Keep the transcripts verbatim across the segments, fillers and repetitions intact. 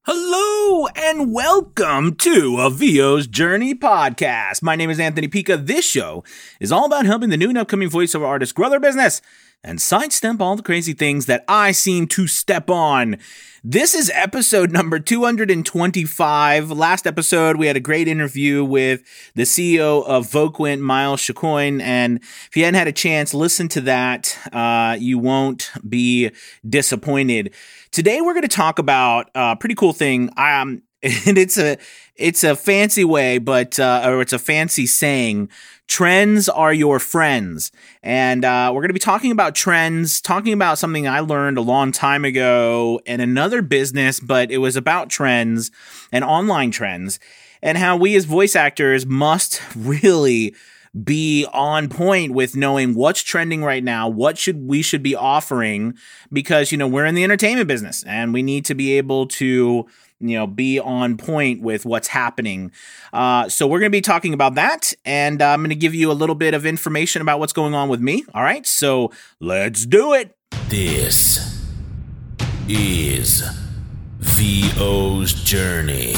Hello and welcome to A V O's Journey podcast. My name is Anthony Pica. This show is all about helping the new and upcoming voiceover artists grow their business and sidestep all the crazy things that I seem to step on. This is episode number two hundred twenty-five. Last episode, we had a great interview with the C E O of Voquent, Miles Chacoin, and if you hadn't had a chance, listen to that. Uh, you won't be disappointed. Today, we're going to talk about a pretty cool thing. Um, and it's a it's a fancy way, but uh, or it's a fancy saying. Trends are your friends. And uh, we're going to be talking about trends, talking about something I learned a long time ago in another business, but it was about trends and online trends and how we as voice actors must really be on point with knowing what's trending right now, what should we should be offering, because, you know, we're in the entertainment business and we need to be able to, you know, be on point with what's happening. Uh, so we're going to be talking about that, and uh, I'm going to give you a little bit of information about what's going on with me. All right, so let's do it. This is V O's Journey.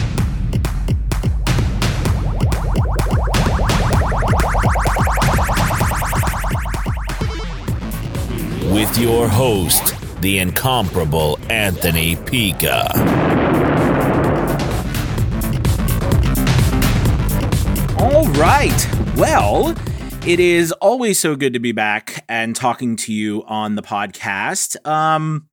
With your host, the incomparable Anthony Pica. All right. Well, it is always so good to be back and talking to you on the podcast. Um,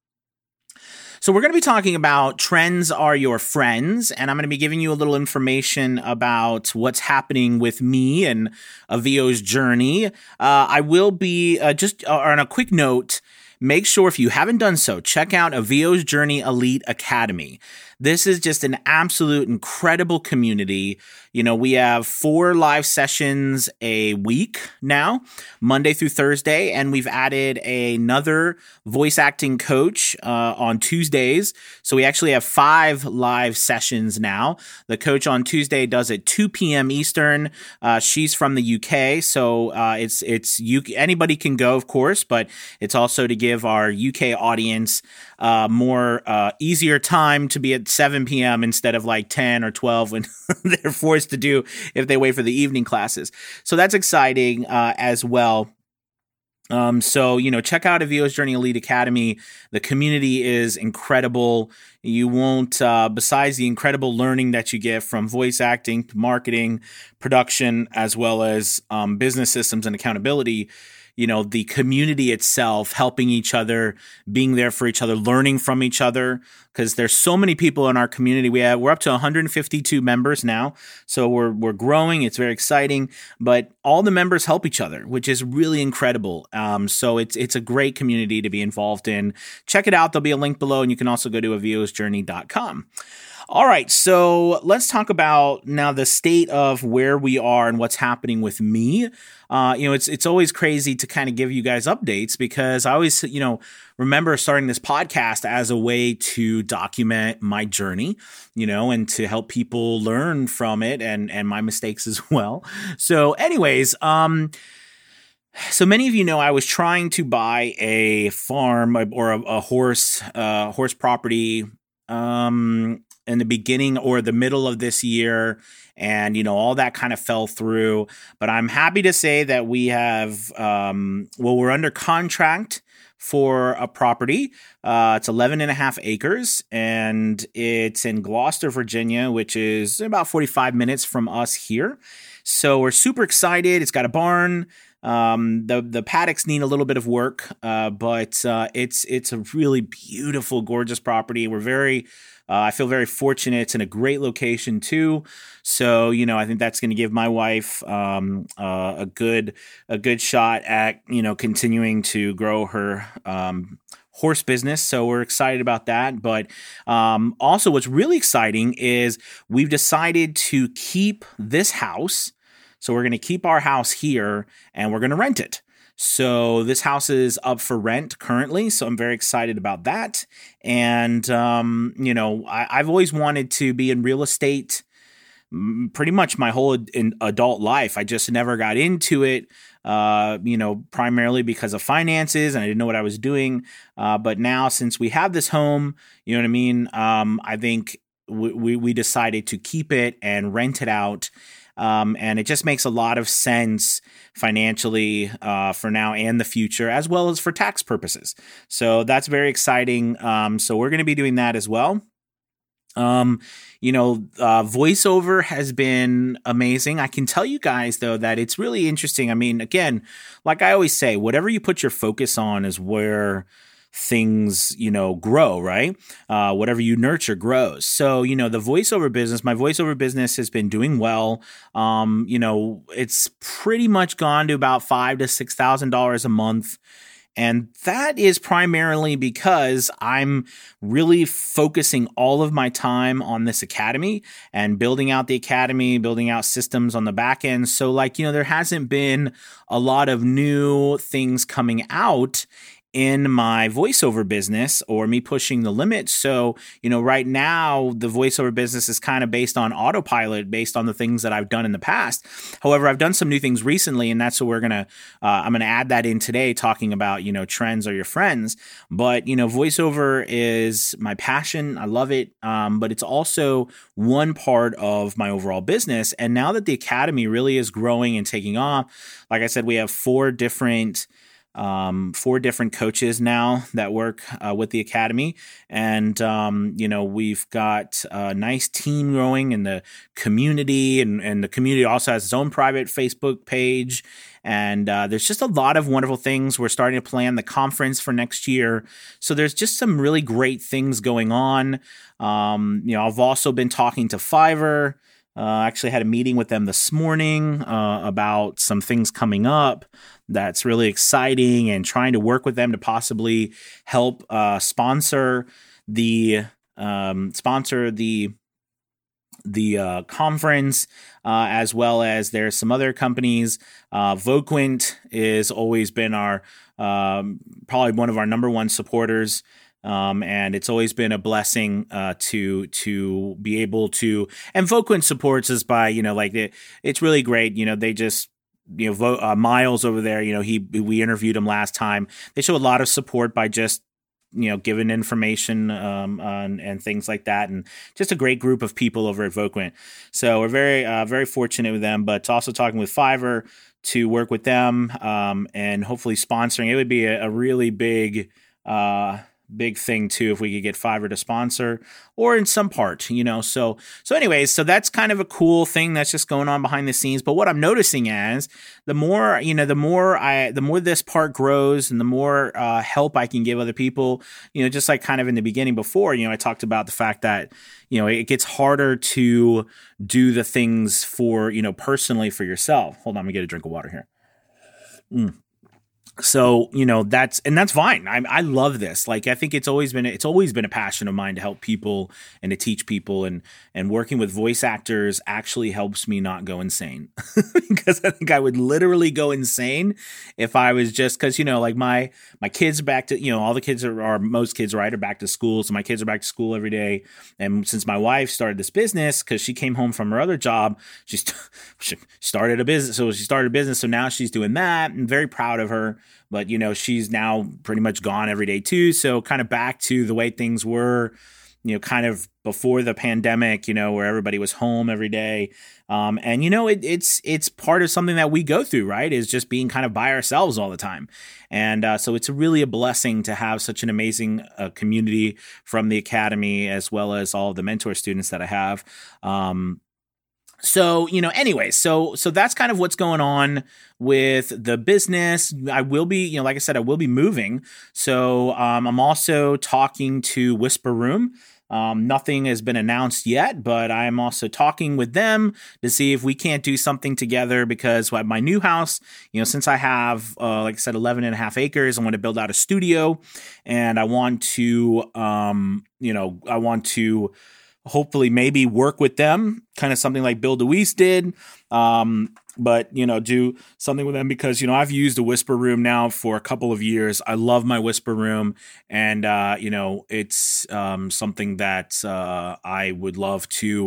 so we're going to be talking about trends are your friends, and I'm going to be giving you a little information about what's happening with me and A V O's journey. Uh, I will be, uh, just uh, on a quick note, make sure if you haven't done so, check out A V O's Journey Elite Academy. This is just an absolute incredible community. You know, we have four live sessions a week now, Monday through Thursday, and we've added another voice acting coach uh, on Tuesdays. So we actually have five live sessions now. The coach on Tuesday does at two p.m. Eastern. Uh, she's from the U K, so uh, it's it's you. Anybody can go, of course, but it's also to give our U K audience uh, more uh, easier time to be at seven p.m. instead of like ten or twelve when they're forced to do if they wait for the evening classes. So that's exciting uh, as well. Um, so, you know, check out A V O's Journey Elite Academy. The community is incredible. You won't, uh, besides the incredible learning that you get from voice acting, marketing, production, as well as um, business systems and accountability, you know, the community itself, helping each other, being there for each other, learning from each other, because there's so many people in our community. We have, we're up to one hundred fifty-two members now. So we're, we're growing. It's very exciting, but all the members help each other, which is really incredible. Um, so it's, it's a great community to be involved in. Check it out. There'll be a link below, and you can also go to A V Os Journey dot com. All right, so let's talk about now the state of where we are and what's happening with me. Uh, you know, it's it's always crazy to kind of give you guys updates because I always, you know, remember starting this podcast as a way to document my journey, you know, and to help people learn from it and and my mistakes as well. So, anyways, um. So many of you know I was trying to buy a farm or a, a horse, uh, horse property, um, in the beginning or the middle of this year. And, you know, all that kind of fell through. But I'm happy to say that we have, um, well, we're under contract for a property. Uh, it's eleven and a half acres, and it's in Gloucester, Virginia, which is about forty-five minutes from us here. So we're super excited. It's got a barn. Um, the, the paddocks need a little bit of work, uh, but, uh, it's, it's a really beautiful, gorgeous property. We're very, uh, I feel very fortunate. It's in a great location too. So, you know, I think that's going to give my wife, um, uh, a good, a good shot at, you know, continuing to grow her, um, horse business. So we're excited about that. But, um, also what's really exciting is we've decided to keep this house. So we're going to keep our house here and we're going to rent it. So this house is up for rent currently. So I'm very excited about that. And, um, you know, I, I've always wanted to be in real estate. pretty much my whole in adult life. I just never got into it, uh, you know, primarily because of finances, and I didn't know what I was doing. Uh, but now, since we have this home, you know what I mean? Um, I think we, we, we decided to keep it and rent it out. Um, and it just makes a lot of sense financially uh, for now and the future, as well as for tax purposes. So that's very exciting. Um, so we're going to be doing that as well. Um, you know, uh, voiceover has been amazing. I can tell you guys, though, that it's really interesting. I mean, again, like I always say, whatever you put your focus on is where things, you know, grow, right? Uh, whatever you nurture grows. So, you know, the voiceover business, my voiceover business has been doing well. Um, you know, it's pretty much gone to about five to six thousand dollars a month. And that is primarily because I'm really focusing all of my time on this academy and building out the academy, building out systems on the back end. So like, you know, there hasn't been a lot of new things coming out in my voiceover business or me pushing the limits. So, you know, right now the voiceover business is kind of based on autopilot, based on the things that I've done in the past. However, I've done some new things recently, and that's what we're going to, uh, I'm going to add that in today, talking about, you know, trends are your friends. But, you know, voiceover is my passion. I love it. Um, but it's also one part of my overall business. And now that the academy really is growing and taking off, like I said, we have four different Um, four different coaches now that work uh, with the academy. And, um, you know, we've got a nice team growing in the community, and, and the community also has its own private Facebook page. And uh, there's just a lot of wonderful things. We're starting to plan the conference for next year. So there's just some really great things going on. Um, you know, I've also been talking to Fiverr. Uh, I actually had a meeting with them this morning uh, about some things coming up that's really exciting, and trying to work with them to possibly help uh, sponsor the um, sponsor the the uh, conference, uh, as well as there's some other companies. Uh, Voquent is always been our um, probably one of our number one supporters. Um, and it's always been a blessing uh, to to be able to, and Voquent supports us by, you know, like it, it's really great. You know, they just, you know, Vo, uh, Miles over there, you know, he we interviewed him last time. They show a lot of support by just, you know, giving information um, on, and things like that, and just a great group of people over at Voquent. So we're very uh, very fortunate with them, but also talking with Fiverr to work with them um, and hopefully sponsoring. It would be a, a really big. Uh, big thing too if we could get Fiverr to sponsor, or in some part, you know. So so anyways, so that's kind of a cool thing that's just going on behind the scenes. But what I'm noticing is the more, you know, the more I the more this part grows, and the more uh, help I can give other people, you know, just like kind of in the beginning before, you know, I talked about the fact that, you know, it gets harder to do the things for, you know, personally for yourself. Hold on, let me get a drink of water here. Mm. So, you know, that's, and that's fine. I I love this. Like, I think it's always been, it's always been a passion of mine to help people and to teach people, and, and working with voice actors actually helps me not go insane because I think I would literally go insane if I was just, cause you know, like my, my kids are back to, you know, all the kids are, or most kids, right, are back to school. So my kids are back to school every day. And since my wife started this business, cause she came home from her other job, she, st- she started a business. So she started a business. So now she's doing that. I'm very proud of her. But, you know, she's now pretty much gone every day too. So kind of back to the way things were, you know, kind of before the pandemic, you know, where everybody was home every day. Um, and, you know, it, it's it's part of something that we go through, right, is just being kind of by ourselves all the time. And uh, so it's really a blessing to have such an amazing uh, community from the academy, as well as all of the mentor students that I have. Um So, you know, anyway, so so that's kind of what's going on with the business. I will be, you know, like I said, I will be moving. So um, I'm also talking to Whisper Room. Um, nothing has been announced yet, but I'm also talking with them to see if we can't do something together, because at my new house, you know, since I have, uh, like I said, eleven and a half acres, I want to build out a studio, and I want to, um, you know, I want to hopefully maybe work with them, kind of something like Bill DeWeese did. Um, but, you know, do something with them, because, you know, I've used a Whisper Room now for a couple of years. I love my Whisper Room, and, uh, you know, it's um, something that uh, I would love to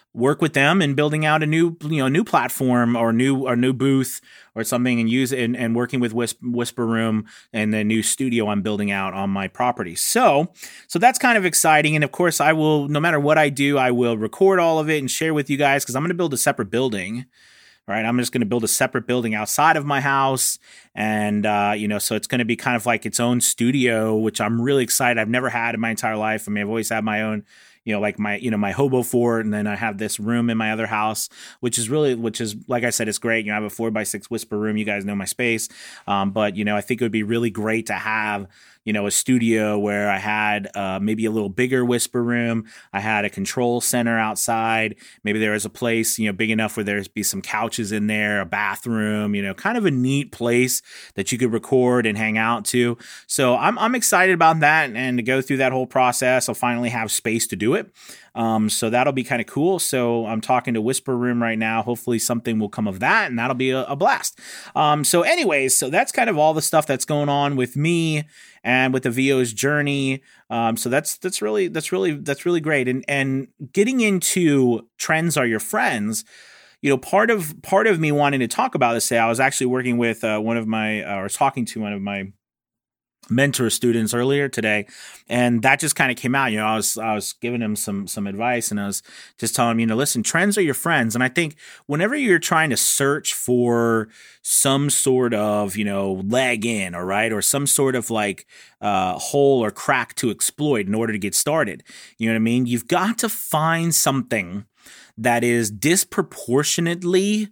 work with them in building out a new, you know, new platform or new or new booth or something, and use it and, and working with Whisper, Whisper Room and the new studio I'm building out on my property. So, so that's kind of exciting. And of course, I will, no matter what I do, I will record all of it and share with you guys, because I'm going to build a separate building. Right, I'm just going to build a separate building outside of my house, and uh, you know, so it's going to be kind of like its own studio, which I'm really excited. I've never had in my entire life. I mean, I've always had my own, you know, like my, you know, my hobo fort, and then I have this room in my other house, which is really, which is, like I said, it's great. You know, I have a four by six Whisper Room. You guys know my space, um, but you know, I think it would be really great to have, you know, a studio where I had uh, maybe a little bigger Whisper Room. I had a control center outside. Maybe there was a place, you know, big enough where there's be some couches in there, a bathroom, you know, kind of a neat place that you could record and hang out to. So I'm I'm excited about that, and, and to go through that whole process. I'll finally have space to do it. Um, so that'll be kind of cool. So I'm talking to Whisper Room right now. Hopefully something will come of that, and that'll be a, a blast. Um, so anyways, so that's kind of all the stuff that's going on with me and with the V O's journey. Um, so that's that's really that's really that's really great. And and getting into trends are your friends. You know, part of part of me wanting to talk about this today, I was actually working with uh, one of my, uh, or talking to one of my mentor students earlier today, and that just kind of came out. You know, I was I was giving him some some advice, and I was just telling him, you know, listen, trends are your friends. And I think whenever you're trying to search for some sort of, you know, leg in, or right, or some sort of like uh, hole or crack to exploit in order to get started, you know what I mean? You've got to find something that is disproportionately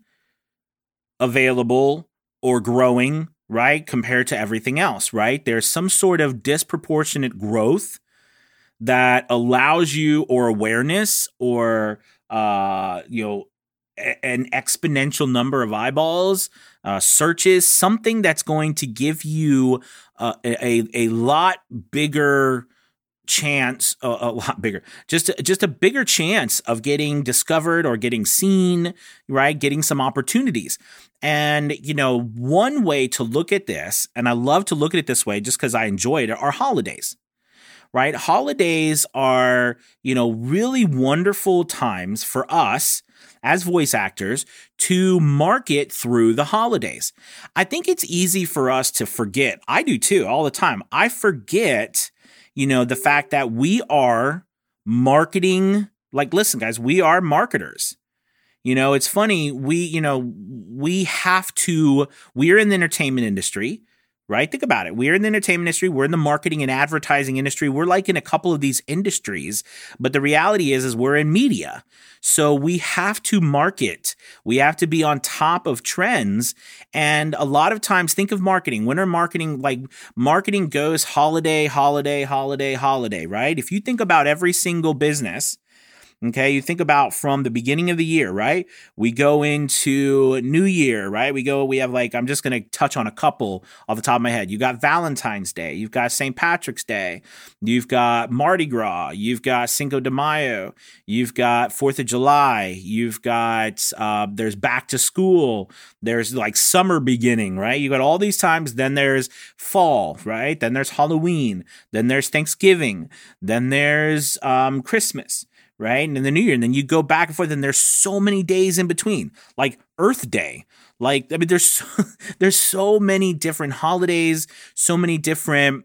available or growing, right, compared to everything else, right? There's some sort of disproportionate growth that allows you, or awareness, or, uh, you know, a- an exponential number of eyeballs, uh, searches, something that's going to give you uh, a, a lot bigger chance, a, a lot bigger, just a, just a bigger chance of getting discovered or getting seen, right? Getting some opportunities. And, you know, one way to look at this, and I love to look at it this way just because I enjoy it, are holidays, right? Holidays are, you know, really wonderful times for us as voice actors to market through the holidays. I think it's easy for us to forget. I do too, all the time. I forget, you know, the fact that we are marketing. Like, listen, guys, we are marketers. You know, it's funny. We, you know, we have to, we're in the entertainment industry, right? Think about it. We're in the entertainment industry. We're in the marketing and advertising industry. We're like in a couple of these industries, but the reality is, is we're in media. So we have to market. We have to be on top of trends. And a lot of times, think of marketing. When are marketing, like marketing goes holiday, holiday, holiday, holiday, right? If you think about every single business, okay, you think about from the beginning of the year, right? We go into New Year, right? We go, we have like, I'm just going to touch on a couple off the top of my head. You got Valentine's Day. You've got Saint Patrick's Day. You've got Mardi Gras. You've got Cinco de Mayo. You've got fourth of July. You've got, uh, there's back to school. There's like summer beginning, right? You got all these times. Then there's fall, right? Then there's Halloween. Then there's Thanksgiving. Then there's um, Christmas. Right? And then the New Year, and then you go back and forth, and there's so many days in between, like Earth Day. Like, I mean, there's so, there's so many different holidays, so many different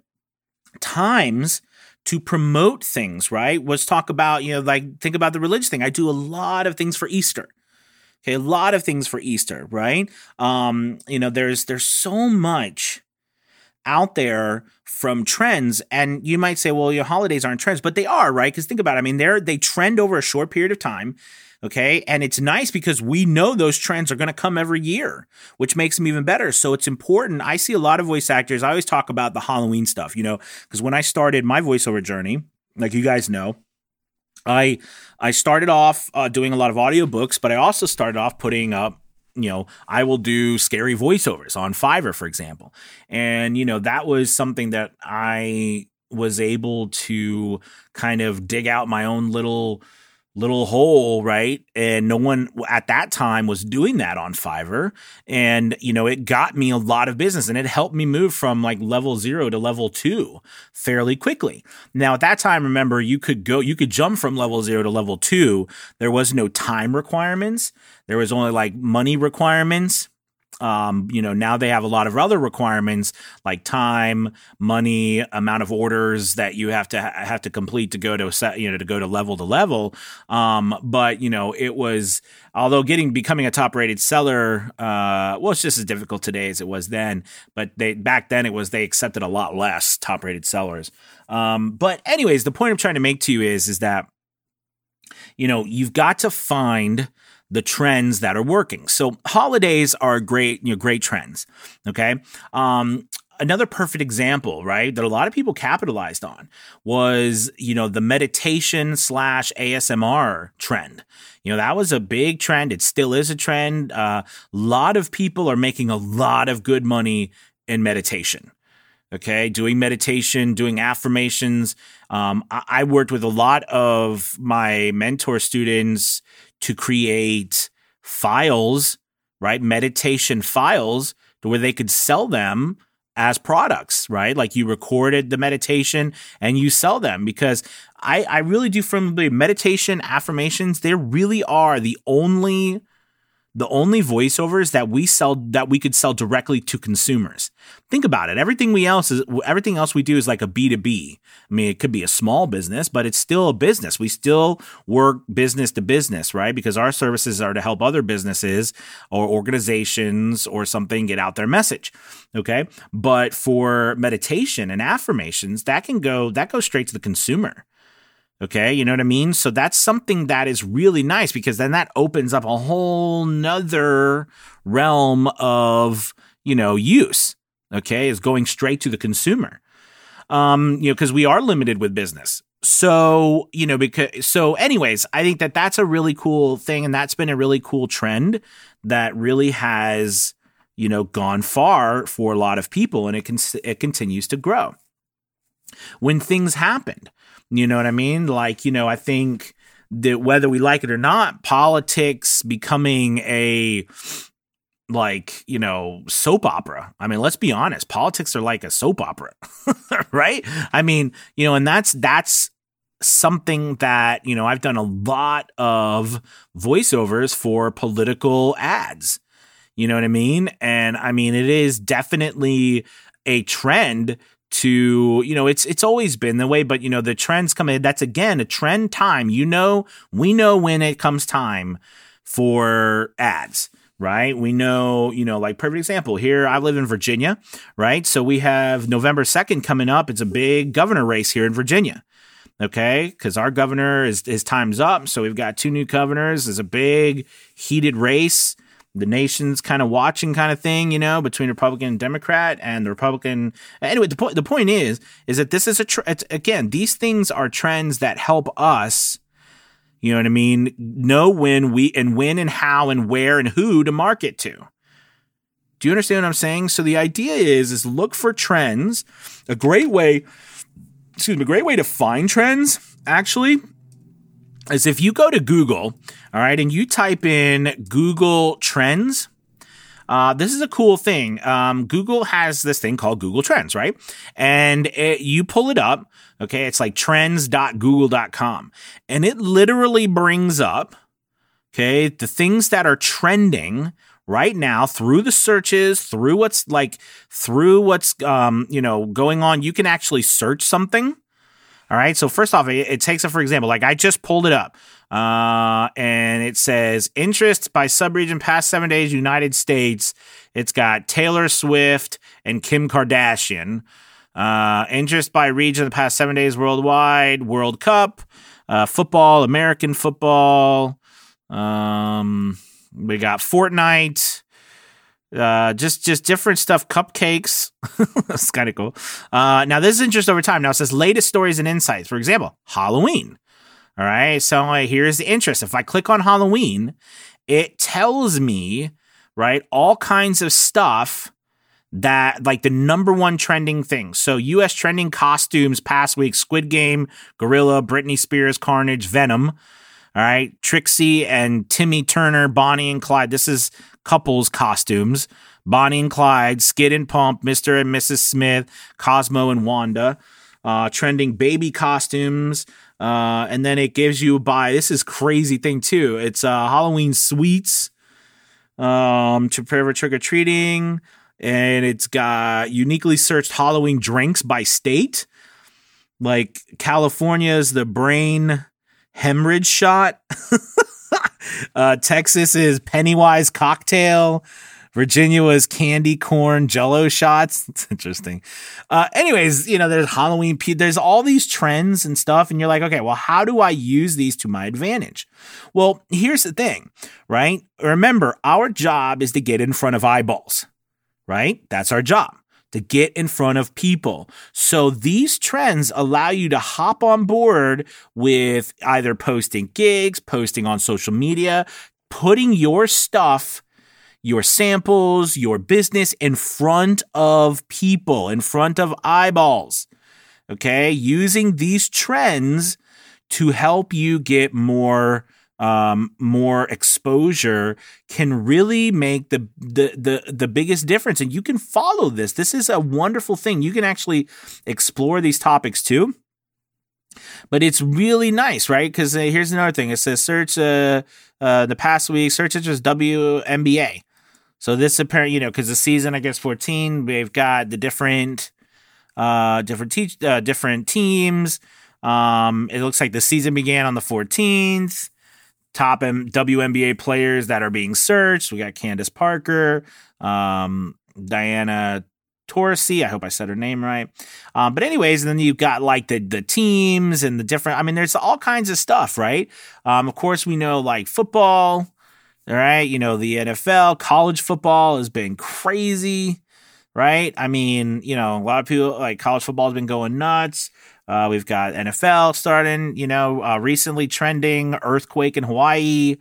times to promote things, right? Let's talk about, you know, like, think about the religious thing. I do a lot of things for Easter. Okay, a lot of things for Easter, right? Um, you know, there's there's so much out there from trends, and you might say, well, your holidays aren't trends, but they are, right? Because think about it. I mean, they're they trend over a short period of time, okay? And it's nice because we know those trends are going to come every year, which makes them even better. So it's important. I see a lot of voice actors. I always talk about the Halloween stuff, you know, because when I started my voiceover journey, like you guys know, I I started off uh, doing a lot of audiobooks, but I also started off putting up, you know, I will do scary voiceovers on Fiverr, for example. And, you know, that was something that I was able to kind of dig out my own little little hole, right? And no one at that time was doing that on Fiverr. And, you know, it got me a lot of business and it helped me move from like level zero to level two fairly quickly. Now, at that time, remember, you could go, you could jump from level zero to level two. There was no time requirements. There was only like money requirements. Um, you know, now they have a lot of other requirements like time, money, amount of orders that you have to ha- have to complete to go to set, you know, to go to level to level. Um, but you know, it was, although getting, becoming a top rated seller, uh, well, it's just as difficult today as it was then, but they, back then it was, they accepted a lot less top rated sellers. Um, but anyways, the point I'm trying to make to you is, is that, you know, you've got to find the trends that are working. So holidays are great, you know, great trends. Okay. Um, another perfect example, right, that a lot of people capitalized on was, you know, the meditation slash A S M R trend. You know, that was a big trend. It still is a trend. A uh, lot of people are making a lot of good money in meditation. Okay, doing meditation, doing affirmations. Um, I, I worked with a lot of my mentor students to create files, right? Meditation files to where they could sell them as products, right? Like you recorded the meditation and you sell them, because I, I really do firmly believe meditation affirmations, they really are the only the only voiceovers that we sell, that we could sell directly to consumers. Think about it. Everything we else is, everything else we do is like a B two B. I mean, it could be a small business, but it's still a business. We still work business to business, right? Because our services are to help other businesses or organizations or something get out their message. Okay. But for meditation and affirmations, that can go, that goes straight to the consumer. Okay, you know what I mean? So that's something that is really nice, because then that opens up a whole nother realm of, you know, use. Okay, is going straight to the consumer. Um, you know, because we are limited with business. So, you know, because so anyways, I think that that's a really cool thing, and that's been a really cool trend that really has, you know, gone far for a lot of people, and it can it continues to grow. When things happened, you know what I mean? Like, you know, I think that whether we like it or not, politics becoming a, like, you know, soap opera. I mean, let's be honest. Politics are like a soap opera, right? I mean, you know, and that's, that's something that, you know, I've done a lot of voiceovers for political ads. You know what I mean? And I mean, it is definitely a trend to, you know, it's it's always been the way, but, you know, the trends come in. That's, again, a trend time. You know, we know when it comes time for ads, right? We know, you know, like perfect example here, I live in Virginia, right? So we have November second coming up. It's a big governor race here in Virginia. Okay, because our governor is his time's up. So we've got two new governors. There's a big heated race. The nation's kind of watching kind of thing, you know, between Republican and Democrat, and the Republican. Anyway, the point, the point is, is that this is a, tr- it's, again, these things are trends that help us, you know what I mean, know when we, and when and how and where and who to market to. Do you understand what I'm saying? So the idea is, is look for trends. A great way, excuse me, a great way to find trends, actually, is if you go to Google, all right, and you type in Google Trends. Uh, this is a cool thing. Um, Google has this thing called Google Trends, right? And it, you pull it up, okay? It's like trends dot google dot com. And it literally brings up, okay, the things that are trending right now through the searches, through what's like, through what's, um, you know, going on. You can actually search something. All right. So first off, it, it takes it, for example, like I just pulled it up uh, and it says interest by subregion past seven days, United States. It's got Taylor Swift and Kim Kardashian. Uh, interest by region the past seven days worldwide, World Cup, uh, football, American football. Um, we got Fortnite. Uh, just, just different stuff. Cupcakes. That's kind of cool. Uh, now this is interest over time. Now it says latest stories and insights. For example, Halloween. All right. So uh, here's the interest. If I click on Halloween, it tells me, right, all kinds of stuff that, like, the number one trending things. So U S trending costumes past week: Squid Game, Gorilla, Britney Spears, Carnage, Venom. All right. Trixie and Timmy Turner, Bonnie and Clyde. This is couples costumes. Bonnie and Clyde, Skid and Pump, Mister and Missus Smith, Cosmo and Wanda. Uh, trending baby costumes. Uh, and then it gives you by, this is crazy thing too. It's uh, Halloween sweets um, to prepare for trick-or-treating. And it's got uniquely searched Halloween drinks by state. Like California's the brain hemorrhage shot. uh, Texas is Pennywise cocktail. Virginia was candy corn jello shots. It's interesting. Uh, anyways, you know, there's Halloween. There's all these trends and stuff. And you're like, okay, well, how do I use these to my advantage? Well, here's the thing, right? Remember, our job is to get in front of eyeballs, right? That's our job, to get in front of people. So these trends allow you to hop on board with either posting gigs, posting on social media, putting your stuff, your samples, your business in front of people, in front of eyeballs, okay? Using these trends to help you get more um, more exposure can really make the, the the the biggest difference. And you can follow this. This is a wonderful thing. You can actually explore these topics too. But it's really nice, right? Because uh, here's another thing. It says search uh, uh, the past week, search interest W N B A. So this apparent, you know, because the season, I guess, fourteen, we've got the different, uh, different te- uh, different teams. Um, it looks like the season began on the fourteenth. Top M- W N B A players that are being searched. We got Candace Parker, um, Diana Taurasi. I hope I said her name right. Um, but anyways, then you've got like the the teams and the different. I mean, there's all kinds of stuff, right? Um, of course, we know like football. All right, you know, the N F L, college football has been crazy, right? I mean, you know, a lot of people, like college football has been going nuts. Uh, we've got N F L starting, you know, uh, recently trending, earthquake in Hawaii,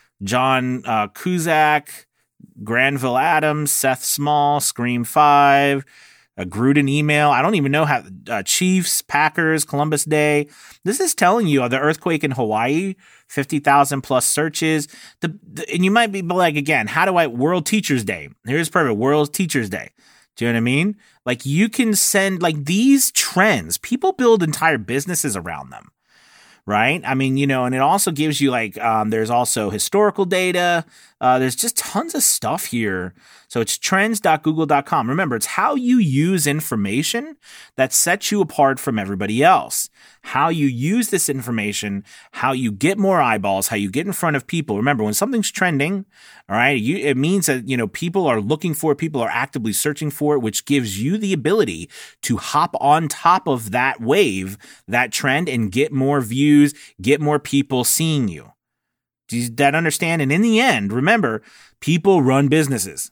John uh, Cusack, Granville Adams, Seth Small, Scream five, a Gruden email. I don't even know how, uh, Chiefs, Packers, Columbus Day. This is telling you uh, the earthquake in Hawaii, fifty thousand plus searches. The, the, and you might be like, again, how do I, World Teachers Day. Here's perfect, World Teachers Day. Do you know what I mean? Like you can send like these trends, people build entire businesses around them. Right. I mean, you know, and it also gives you like, um, there's also historical data. Uh, there's just tons of stuff here. So it's trends dot google dot com. Remember, it's how you use information that sets you apart from everybody else. How you use this information, how you get more eyeballs, how you get in front of people. Remember, when something's trending, all right, you, it means that, you know, people are looking for it, people are actively searching for it, which gives you the ability to hop on top of that wave, that trend, and get more views, get more people seeing you. Do you that understand? And in the end, remember, people run businesses.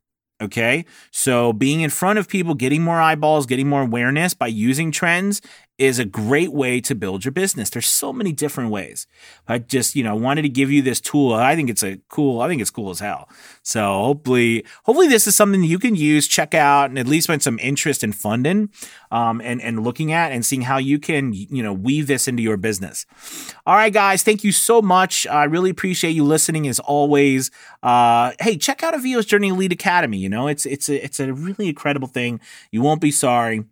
Okay, so being in front of people, getting more eyeballs, getting more awareness by using trends is a great way to build your business. There's so many different ways. I just, you know, wanted to give you this tool. I think it's a cool, I think it's cool as hell. So hopefully, hopefully this is something that you can use, check out, and at least find some interest in funding, um, and, and looking at and seeing how you can, you know, weave this into your business. All right, guys, thank you so much. I really appreciate you listening as always. Uh, hey, check out a V O's Journey Elite Academy. You know, it's, it's a, it's a really incredible thing. You won't be sorry.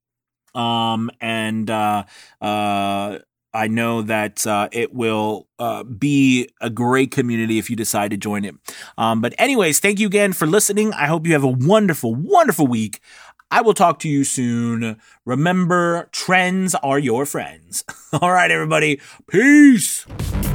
Um, and, uh, uh, I know that, uh, it will, uh, be a great community if you decide to join it. Um, but anyways, thank you again for listening. I hope you have a wonderful, wonderful week. I will talk to you soon. Remember, trends are your friends. All right, everybody. Peace.